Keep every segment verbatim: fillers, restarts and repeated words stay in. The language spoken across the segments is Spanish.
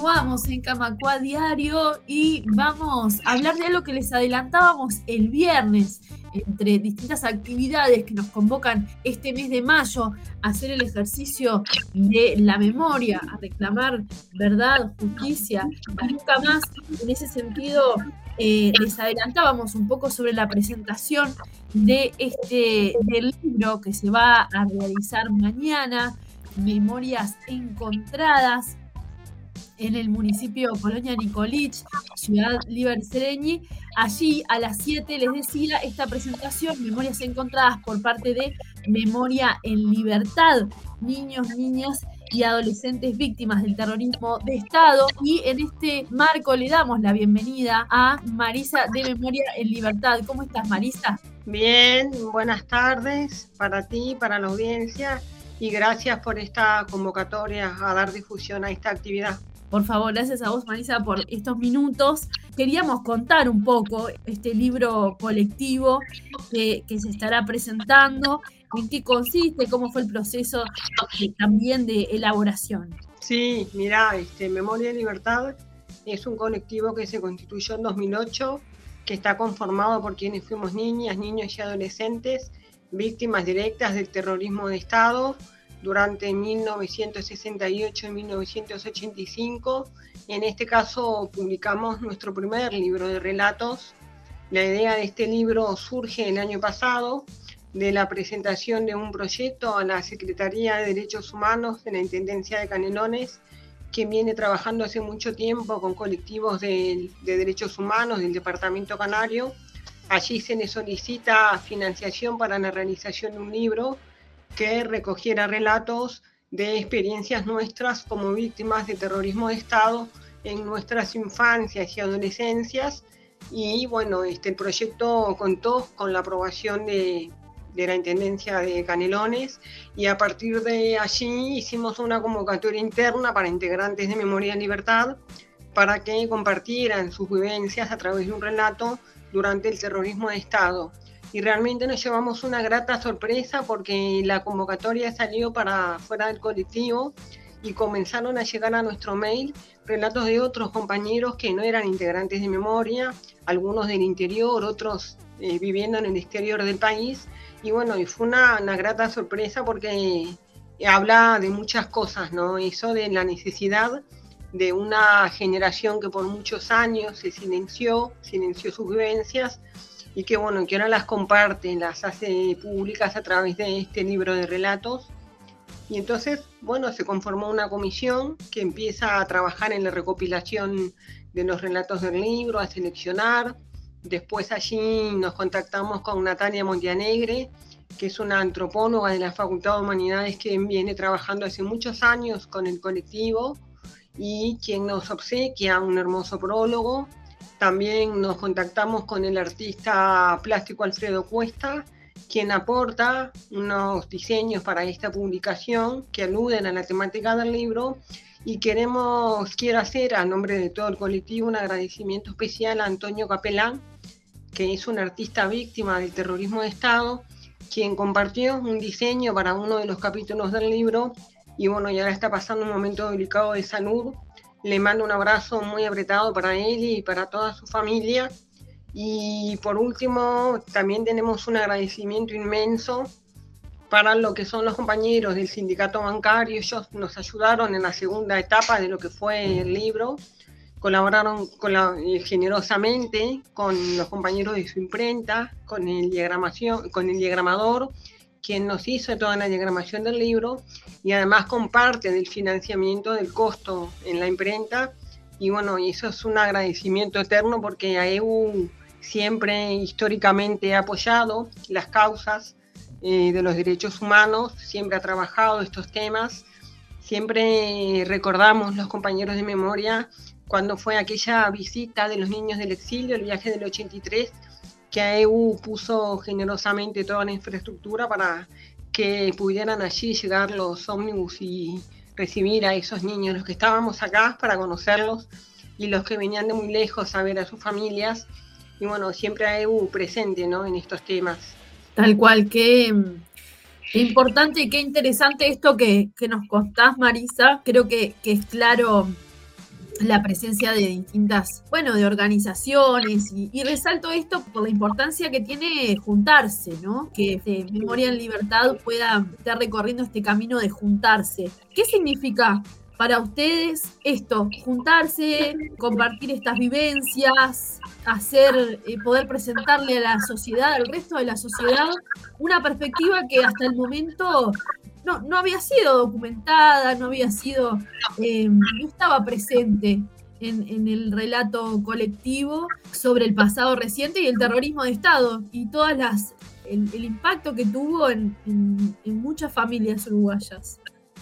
Continuamos en Camacuá Diario y vamos a hablar de algo que les adelantábamos el viernes, entre distintas actividades que nos convocan este mes de mayo a hacer el ejercicio de la memoria, a reclamar verdad, justicia y nunca más. En ese sentido, eh, les adelantábamos un poco sobre la presentación de este del libro que se va a realizar mañana, Memorias Encontradas, en el municipio Colonia Nicolich, Ciudad Líber Seregni. Allí a las siete, les decía, esta presentación, Memorias Encontradas, por parte de Memoria en Libertad, niños, niñas y adolescentes víctimas del terrorismo de Estado. Y en este marco le damos la bienvenida a Marisa de Memoria en Libertad. ¿Cómo estás, Marisa? Bien, buenas tardes para ti, para la audiencia, y gracias por esta convocatoria a dar difusión a esta actividad. Por favor, gracias a vos, Marisa, por estos minutos. Queríamos contar un poco este libro colectivo que, que se estará presentando, en qué consiste, cómo fue el proceso de, también de elaboración. Sí, mirá, este, Memoria en Libertad es un colectivo que se constituyó en dos mil ocho, que está conformado por quienes fuimos niñas, niños y adolescentes, víctimas directas del terrorismo de Estado, durante mil novecientos sesenta y ocho y mil novecientos ochenta y cinco. En este caso publicamos nuestro primer libro de relatos. La idea de este libro surge el año pasado de la presentación de un proyecto a la Secretaría de Derechos Humanos de la Intendencia de Canelones, que viene trabajando hace mucho tiempo con colectivos de, de derechos humanos del Departamento Canario. Allí se les solicita financiación para la realización de un libro que recogiera relatos de experiencias nuestras como víctimas de terrorismo de Estado en nuestras infancias y adolescencias. Y bueno, este, el proyecto contó con la aprobación de, de la Intendencia de Canelones, y a partir de allí hicimos una convocatoria interna para integrantes de Memoria en Libertad para que compartieran sus vivencias a través de un relato durante el terrorismo de Estado. Y realmente nos llevamos una grata sorpresa porque la convocatoria salió para fuera del colectivo y comenzaron a llegar a nuestro mail relatos de otros compañeros que no eran integrantes de Memoria, algunos del interior, otros eh, viviendo en el exterior del país. Y bueno, y fue una, una grata sorpresa porque habla de muchas cosas, ¿no? Eso de la necesidad de una generación que por muchos años se silenció, silenció sus vivencias, y que bueno, que ahora las comparte, las hace públicas a través de este libro de relatos. Y entonces, bueno, se conformó una comisión que empieza a trabajar en la recopilación de los relatos del libro, a seleccionar. Después allí nos contactamos con Natalia Montianegre, que es una antropóloga de la Facultad de Humanidades que viene trabajando hace muchos años con el colectivo y quien nos obsequia un hermoso prólogo. También nos contactamos con el artista plástico Alfredo Cuesta, quien aporta unos diseños para esta publicación que aluden a la temática del libro. Y queremos, quiero hacer a nombre de todo el colectivo un agradecimiento especial a Antonio Capelán, que es un artista víctima del terrorismo de Estado, quien compartió un diseño para uno de los capítulos del libro. Y bueno, ya está pasando un momento delicado de salud. Le mando un abrazo muy apretado para él y para toda su familia. Y por último, también tenemos un agradecimiento inmenso para lo que son los compañeros del sindicato bancario. Ellos nos ayudaron en la segunda etapa de lo que fue el libro. Colaboraron con la, generosamente con los compañeros de su imprenta, con el, diagramación, con el diagramador, quien nos hizo toda la diagramación del libro, y además comparte del financiamiento del costo en la imprenta. Y bueno, y eso es un agradecimiento eterno porque A E U siempre históricamente ha apoyado las causas eh, de los derechos humanos, siempre ha trabajado estos temas. Siempre recordamos los compañeros de Memoria cuando fue aquella visita de los niños del exilio, el viaje del ochenta y tres, que A E U puso generosamente toda la infraestructura para que pudieran allí llegar los ómnibus y recibir a esos niños, los que estábamos acá para conocerlos y los que venían de muy lejos a ver a sus familias. Y bueno, siempre A E U presente, ¿no?, en estos temas. Tal cual, qué, qué importante y qué interesante esto que, que nos contás, Marisa. Creo que, que es claro la presencia de distintas, bueno, de organizaciones, y, y resalto esto por la importancia que tiene juntarse, ¿no? Que este, Memoria en Libertad pueda estar recorriendo este camino de juntarse. ¿Qué significa para ustedes esto? Juntarse, compartir estas vivencias, hacer, eh, poder presentarle a la sociedad, al resto de la sociedad, una perspectiva que hasta el momento no, no había sido documentada, no había sido, eh, no estaba presente en, en el relato colectivo sobre el pasado reciente y el terrorismo de Estado y todas las el, el impacto que tuvo en, en, en muchas familias uruguayas.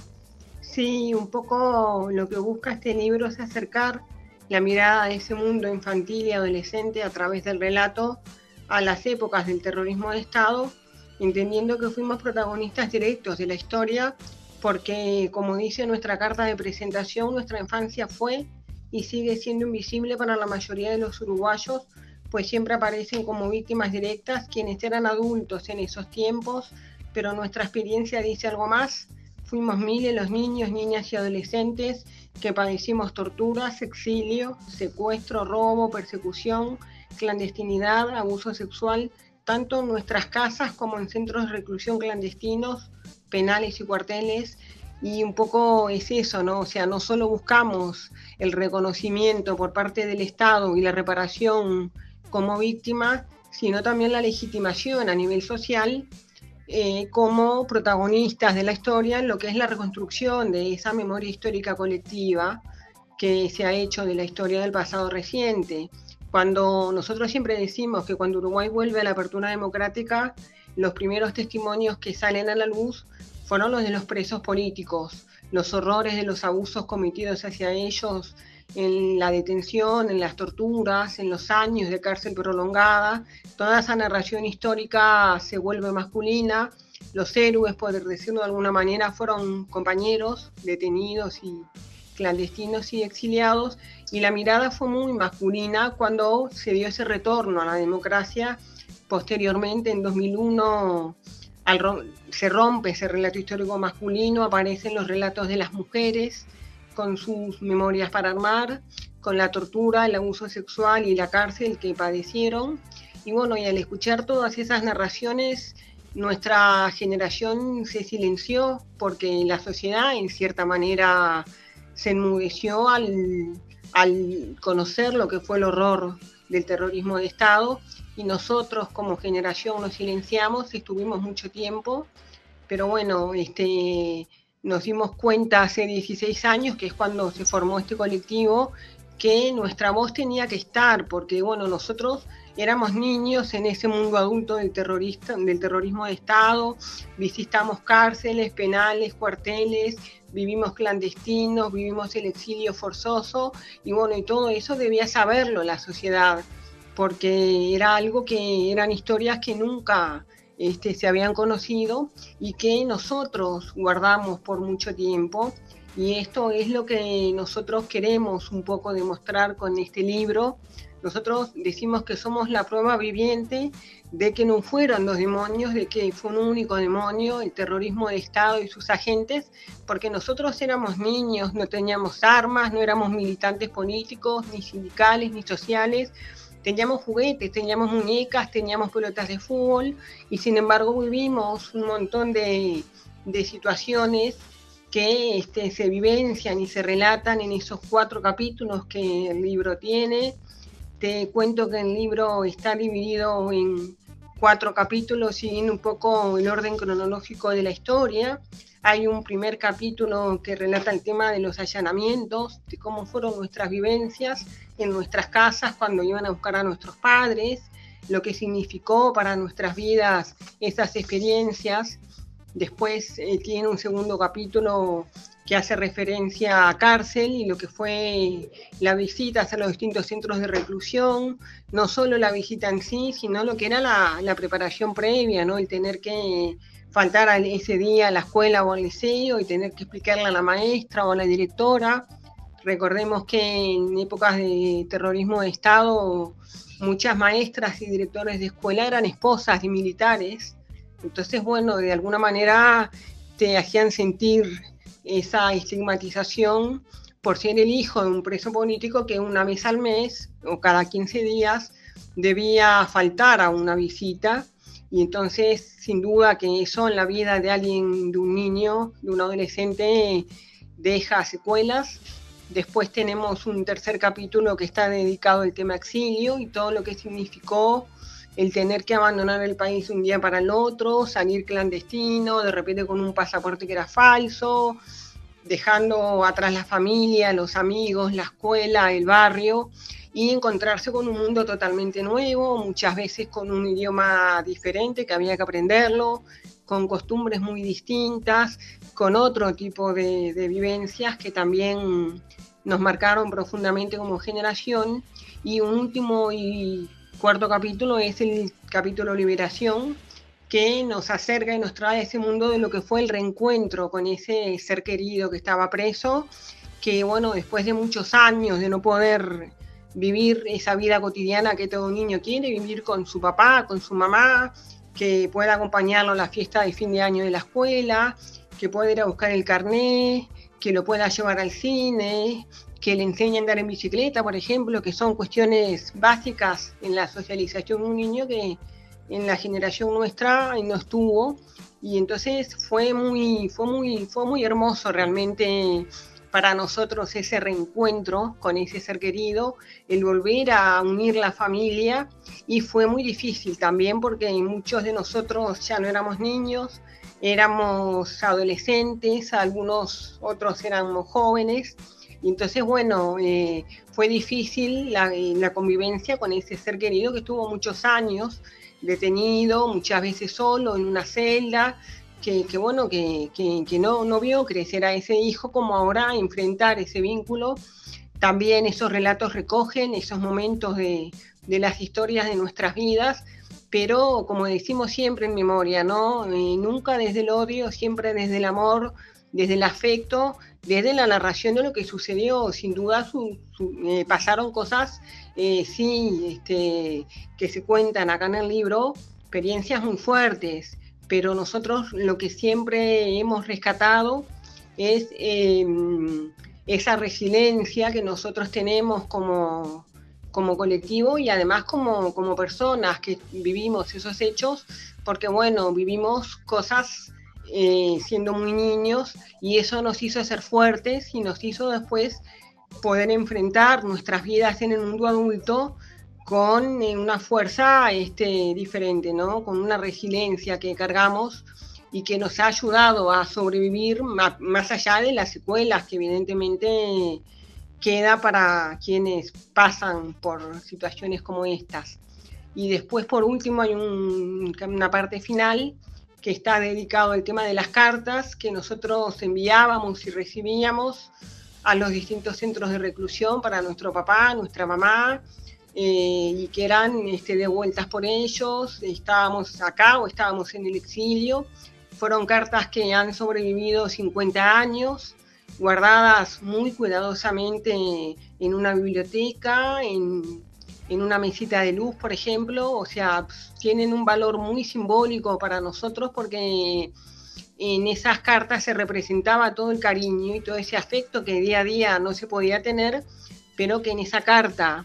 Sí, un poco lo que busca este libro es acercar la mirada de ese mundo infantil y adolescente a través del relato a las épocas del terrorismo de Estado, entendiendo que fuimos protagonistas directos de la historia, porque, como dice nuestra carta de presentación, nuestra infancia fue y sigue siendo invisible para la mayoría de los uruguayos, pues siempre aparecen como víctimas directas quienes eran adultos en esos tiempos, pero nuestra experiencia dice algo más. Fuimos miles los niños, niñas y adolescentes que padecimos torturas, exilio, secuestro, robo, persecución, clandestinidad, abuso sexual, tanto en nuestras casas como en centros de reclusión clandestinos, penales y cuarteles. Y un poco es eso, ¿no? O sea, no solo buscamos el reconocimiento por parte del Estado y la reparación como víctima, sino también la legitimación a nivel social eh, como protagonistas de la historia en lo que es la reconstrucción de esa memoria histórica colectiva que se ha hecho de la historia del pasado reciente. Cuando nosotros siempre decimos que cuando Uruguay vuelve a la apertura democrática, los primeros testimonios que salen a la luz fueron los de los presos políticos, los horrores de los abusos cometidos hacia ellos en la detención, en las torturas, en los años de cárcel prolongada. Toda esa narración histórica se vuelve masculina. Los héroes, por decirlo de alguna manera, fueron compañeros detenidos y clandestinos y exiliados, y la mirada fue muy masculina cuando se dio ese retorno a la democracia. Posteriormente, en dos mil uno, al, se rompe ese relato histórico masculino, aparecen los relatos de las mujeres con sus memorias para armar, con la tortura, el abuso sexual y la cárcel que padecieron. Y bueno, y al escuchar todas esas narraciones, nuestra generación se silenció porque la sociedad en cierta manera se enmudeció al, al conocer lo que fue el horror del terrorismo de Estado, y nosotros como generación nos silenciamos, estuvimos mucho tiempo, pero bueno, este, nos dimos cuenta hace dieciséis años, que es cuando se formó este colectivo, que nuestra voz tenía que estar, porque bueno, nosotros éramos niños en ese mundo adulto del, terrorista, del terrorismo de Estado, visitamos cárceles, penales, cuarteles, vivimos clandestinos, vivimos el exilio forzoso, y bueno, y todo eso debía saberlo la sociedad, porque era algo que eran historias que nunca este, se habían conocido y que nosotros guardamos por mucho tiempo. Y esto es lo que nosotros queremos un poco demostrar con este libro. Nosotros decimos que somos la prueba viviente de que no fueron los demonios, de que fue un único demonio, el terrorismo de Estado y sus agentes, porque nosotros éramos niños, no teníamos armas, no éramos militantes políticos, ni sindicales, ni sociales. Teníamos juguetes, teníamos muñecas, teníamos pelotas de fútbol, y sin embargo vivimos un montón de, de situaciones que este, se vivencian y se relatan en esos cuatro capítulos que el libro tiene. Te cuento que el libro está dividido en cuatro capítulos siguiendo un poco el orden cronológico de la historia. Hay un primer capítulo que relata el tema de los allanamientos, de cómo fueron nuestras vivencias en nuestras casas cuando iban a buscar a nuestros padres, lo que significó para nuestras vidas esas experiencias. Después eh, tiene un segundo capítulo que hace referencia a cárcel y lo que fue la visita a los distintos centros de reclusión, no solo la visita en sí, sino lo que era la, la preparación previa, ¿no? El tener que faltar a ese día a la escuela o al liceo y tener que explicarle a la maestra o a la directora. Recordemos que en épocas de terrorismo de Estado, muchas maestras y directores de escuela eran esposas de militares. Entonces, bueno, de alguna manera te hacían sentir esa estigmatización por ser el hijo de un preso político que una vez al mes o cada quince días debía faltar a una visita. Y entonces, sin duda que eso en la vida de alguien, de un niño, de un adolescente, deja secuelas. Después tenemos un tercer capítulo que está dedicado al tema exilio y todo lo que significó el tener que abandonar el país de un día para el otro, salir clandestino, de repente con un pasaporte que era falso, dejando atrás la familia, los amigos, la escuela, el barrio, y encontrarse con un mundo totalmente nuevo, muchas veces con un idioma diferente que había que aprenderlo, con costumbres muy distintas, con otro tipo de, de vivencias que también nos marcaron profundamente como generación. Y un último y cuarto capítulo es el capítulo Liberación, que nos acerca y nos trae ese mundo de lo que fue el reencuentro con ese ser querido que estaba preso, que bueno, después de muchos años de no poder vivir esa vida cotidiana que todo niño quiere, vivir con su papá, con su mamá, que pueda acompañarlo a la fiesta de fin de año de la escuela, que pueda ir a buscar el carnet, que lo pueda llevar al cine, que le enseñe a andar en bicicleta, por ejemplo, que son cuestiones básicas en la socialización de un niño que en la generación nuestra no estuvo. Y entonces fue muy, fue muy, fue muy hermoso realmente para nosotros ese reencuentro con ese ser querido, el volver a unir la familia, y fue muy difícil también porque muchos de nosotros ya no éramos niños, éramos adolescentes, algunos otros éramos jóvenes, y entonces bueno, eh, fue difícil la, la convivencia con ese ser querido que estuvo muchos años detenido, muchas veces solo en una celda, que, que bueno, que, que, que no, no vio crecer a ese hijo como ahora enfrentar ese vínculo. También esos relatos recogen esos momentos de, de las historias de nuestras vidas, pero como decimos siempre en memoria, ¿no? Eh, nunca desde el odio, siempre desde el amor, desde el afecto, desde la narración de lo que sucedió. Sin duda su, su, eh, pasaron cosas, eh, sí, este, que se cuentan acá en el libro, experiencias muy fuertes, pero nosotros lo que siempre hemos rescatado es eh, esa resiliencia que nosotros tenemos como, como colectivo y además como, como personas que vivimos esos hechos, porque bueno, vivimos cosas eh, siendo muy niños, y eso nos hizo ser fuertes y nos hizo después poder enfrentar nuestras vidas en el mundo adulto con una fuerza este, diferente, ¿no? Con una resiliencia que cargamos y que nos ha ayudado a sobrevivir más, más allá de las secuelas que evidentemente queda para quienes pasan por situaciones como estas. Y después, por último, hay un, una parte final que está dedicado al tema de las cartas que nosotros enviábamos y recibíamos a los distintos centros de reclusión para nuestro papá, nuestra mamá, eh, y que eran este, devueltas por ellos. Estábamos acá o estábamos en el exilio. Fueron cartas que han sobrevivido cincuenta años, guardadas muy cuidadosamente en una biblioteca, en, en una mesita de luz, por ejemplo. O sea, tienen un valor muy simbólico para nosotros porque en esas cartas se representaba todo el cariño y todo ese afecto que día a día no se podía tener, pero que en esa carta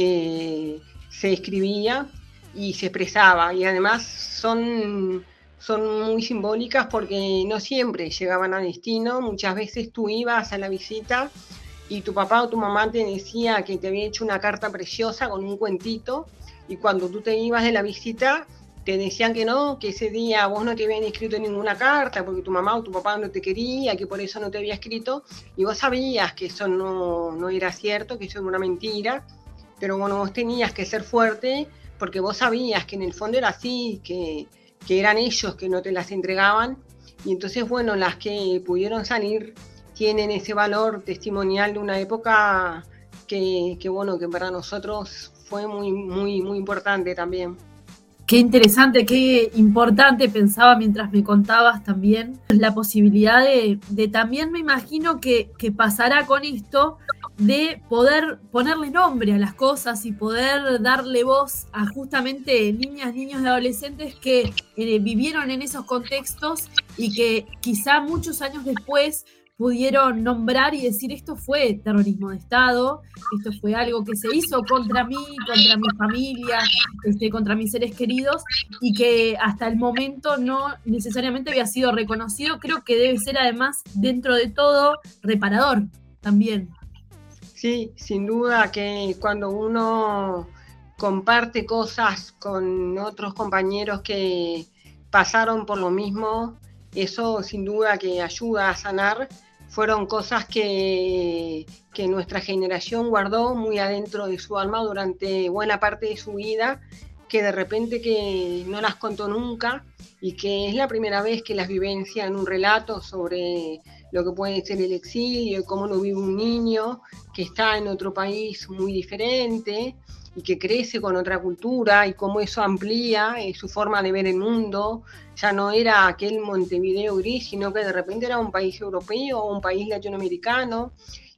eh, se escribía y se expresaba. Y además son, son muy simbólicas porque no siempre llegaban a destino. Muchas veces tú ibas a la visita y tu papá o tu mamá te decía que te había hecho una carta preciosa con un cuentito, y cuando tú te ibas de la visita te decían que no, que ese día vos no te habían escrito ninguna carta porque tu mamá o tu papá no te quería, que por eso no te había escrito, y vos sabías que eso no, no era cierto, que eso era una mentira, pero bueno, vos tenías que ser fuerte porque vos sabías que en el fondo era así, que, que eran ellos que no te las entregaban. Y entonces, bueno, las que pudieron salir tienen ese valor testimonial de una época que, que bueno, que para nosotros fue muy, muy, muy importante también. Qué interesante, qué importante, pensaba mientras me contabas también la posibilidad de, de también me imagino que, que pasará con esto, de poder ponerle nombre a las cosas y poder darle voz a justamente niñas, niños y adolescentes que eh, vivieron en esos contextos y que quizá muchos años después pudieron nombrar y decir esto fue terrorismo de Estado, esto fue algo que se hizo contra mí, contra mi familia, este, contra mis seres queridos, y que hasta el momento no necesariamente había sido reconocido. Creo que debe ser además, dentro de todo, reparador también. Sí, sin duda que cuando uno comparte cosas con otros compañeros que pasaron por lo mismo, eso sin duda que ayuda a sanar. Fueron cosas que, que nuestra generación guardó muy adentro de su alma durante buena parte de su vida, que de repente que no las contó nunca y que es la primera vez que las vivencia en un relato sobre lo que puede ser el exilio y cómo lo vive un niño que está en otro país muy diferente y que crece con otra cultura y cómo eso amplía eh, su forma de ver el mundo. Ya no era aquel Montevideo gris, sino que de repente era un país europeo o un país latinoamericano.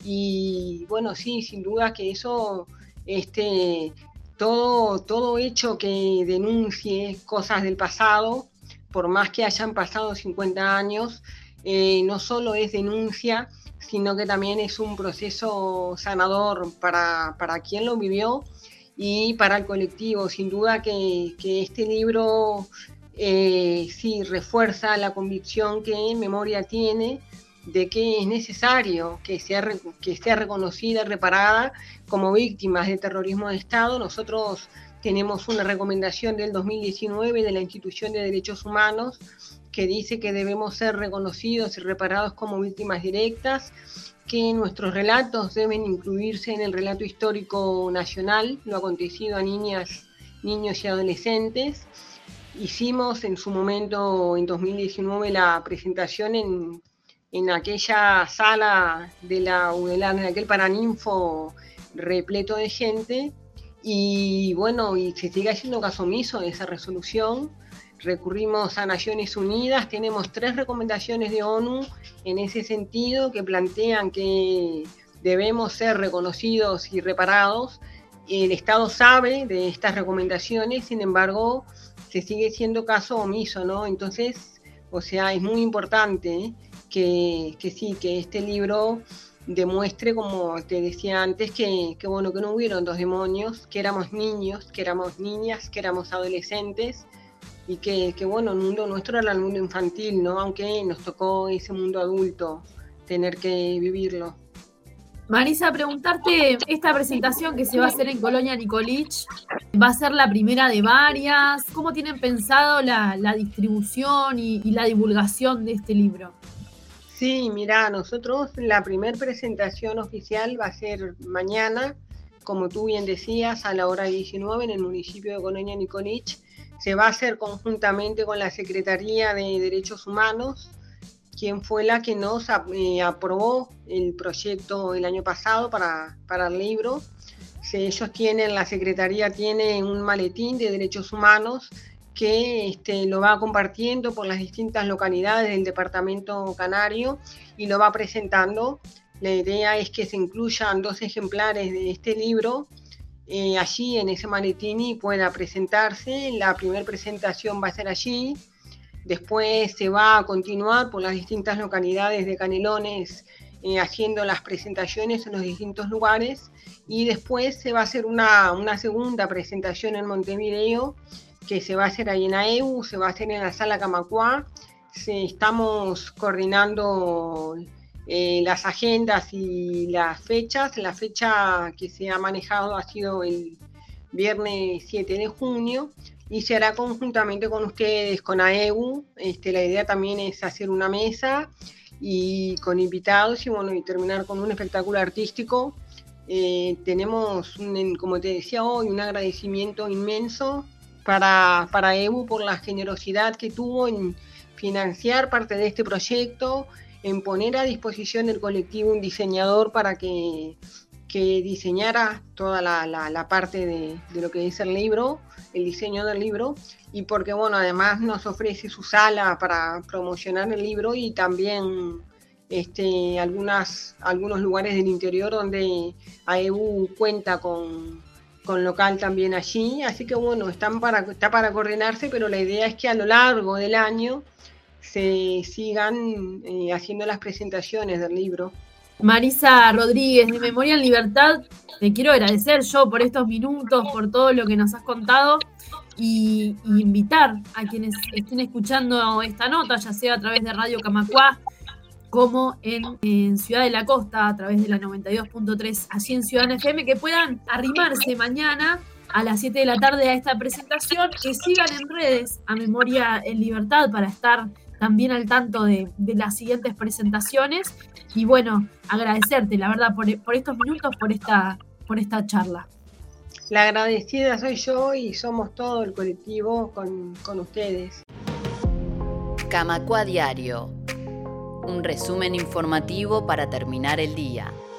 Y bueno, sí, sin duda que eso, este, todo, todo hecho que denuncie cosas del pasado, por más que hayan pasado cincuenta años, eh, no solo es denuncia, sino que también es un proceso sanador para, para quien lo vivió y para el colectivo. Sin duda que, que este libro eh, sí refuerza la convicción que Memoria tiene de que es necesario que sea, que sea reconocida y reparada como víctimas de terrorismo de Estado. Nosotros tenemos una recomendación del dos mil diecinueve de la Institución de Derechos Humanos que dice que debemos ser reconocidos y reparados como víctimas directas, que nuestros relatos deben incluirse en el relato histórico nacional, lo acontecido a niñas, niños y adolescentes. Hicimos en su momento, en dos mil diecinueve, la presentación en, en aquella sala de la U D E L A R, en aquel Paraninfo repleto de gente, y bueno, y se sigue haciendo caso omiso de esa resolución. Recurrimos a Naciones Unidas, tenemos tres recomendaciones de ONU en ese sentido que plantean que debemos ser reconocidos y reparados. El Estado sabe de estas recomendaciones, sin embargo, se sigue siendo caso omiso, ¿no? Entonces, o sea, es muy importante que, que sí, que este libro demuestre, como te decía antes, que, que bueno, que no hubieron dos demonios, que éramos niños, que éramos niñas, que éramos adolescentes, y que, que bueno, el mundo nuestro era el mundo infantil, ¿no? Aunque nos tocó ese mundo adulto tener que vivirlo. Marisa, preguntarte, esta presentación que se va a hacer en Colonia Nicolich, ¿va a ser la primera de varias? ¿Cómo tienen pensado la, la distribución y, y la divulgación de este libro? Sí, mira, nosotros la primera presentación oficial va a ser mañana, como tú bien decías, a la hora diecinueve en el municipio de Colonia Nicolich. Se va a hacer conjuntamente con la Secretaría de Derechos Humanos, quien fue la que nos eh, aprobó el proyecto el año pasado para, para el libro. Se, ellos tienen, la Secretaría tiene un maletín de derechos humanos que este, lo va compartiendo por las distintas localidades del departamento canario y lo va presentando. La idea es que se incluyan dos ejemplares de este libro Eh, allí en ese maletín y pueda presentarse. La primera presentación va a ser allí, después se va a continuar por las distintas localidades de Canelones eh, haciendo las presentaciones en los distintos lugares y después se va a hacer una, una segunda presentación en Montevideo que se va a hacer ahí en A E U, se va a hacer en la sala Camacuá. Se, estamos coordinando Eh, las agendas y las fechas. La fecha que se ha manejado ha sido el viernes siete de junio y se hará conjuntamente con ustedes, con A E U. Este, la idea también es hacer una mesa y con invitados y bueno, y terminar con un espectáculo artístico. Eh, tenemos, un, como te decía hoy, un agradecimiento inmenso para, para A E U por la generosidad que tuvo en financiar parte de este proyecto, en poner a disposición del colectivo un diseñador para que, que diseñara toda la, la, la parte de, de lo que es el libro, el diseño del libro, y porque bueno, además nos ofrece su sala para promocionar el libro y también este, algunas, algunos lugares del interior donde A E U cuenta con, con local también allí, así que bueno, están para, está para coordinarse, pero la idea es que a lo largo del año se sigan eh, haciendo las presentaciones del libro. Marisa Rodríguez, de Memoria en Libertad, te quiero agradecer yo por estos minutos, por todo lo que nos has contado y, y invitar a quienes estén escuchando esta nota, ya sea a través de Radio Camacuá, como en, en Ciudad de la Costa, a través de la noventa y dos punto tres, allí en Ciudad F M, que puedan arrimarse mañana a las siete de la tarde a esta presentación, que sigan en redes a Memoria en Libertad para estar también al tanto de, de las siguientes presentaciones. Y bueno, agradecerte, la verdad, por, por estos minutos, por esta, por esta charla. La agradecida soy yo y somos todo el colectivo con, con ustedes. Camacuá Diario, un resumen informativo para terminar el día.